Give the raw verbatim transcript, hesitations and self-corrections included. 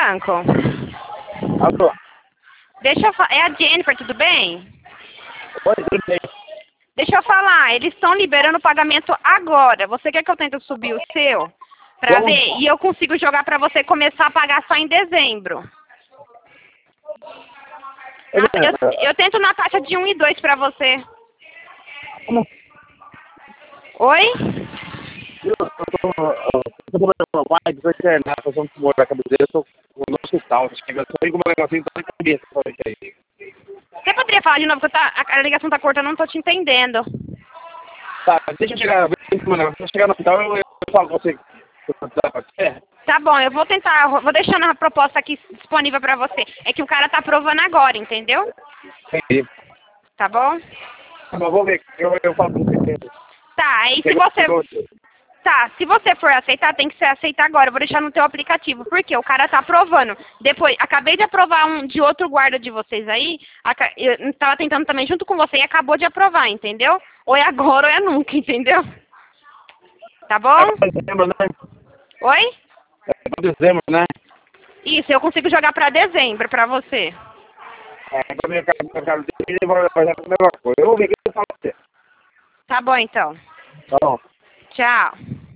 banco? Alô? Deixa eu falar. É a Jennifer, tudo bem? Oi, tudo bem? Deixa eu falar, eles estão liberando o pagamento agora. Você quer que eu tente subir o seu? Pra Como? ver? E eu consigo jogar pra você começar a pagar só em dezembro. Eu, Na- Eu, eu tento na taxa de um e dois pra você. como? Oi? Eu tô com meu pai, que foi internar, fazer um tumor na cabeça dele, eu tô no hospital. Chega, eu tô com uma negocinho na cabeça, só isso aí. Você poderia falar de novo, que eu tá, a, a ligação tá cortando, eu não tô te entendendo. Tá, deixa eu chegar, deixa eu chegar no hospital, eu, eu falo com você. É, Tá bom, eu vou tentar, eu vou deixando a proposta aqui disponível pra você. É que o cara tá aprovando agora, entendeu? entendi. Tá bom? Tá bom, vou ver, eu, eu falo com você. Tá, aí se você... Tá, se você for aceitar, tem que ser aceitar agora. Eu vou deixar no teu aplicativo. Por quê? O cara tá aprovando. Depois, acabei de aprovar um de outro guarda de vocês aí. aca- Eu tava tentando também junto com você e acabou de aprovar, entendeu? Ou é agora ou é nunca, entendeu? Tá bom? É pra dezembro, né? Oi? É pra dezembro, né? Isso, eu consigo jogar pra dezembro pra você. É, pra mim, eu quero dele, eu vou fazer a mesma coisa. Eu vou ver o que eu falo pra você. Tá bom, então. Tá bom. Tchau.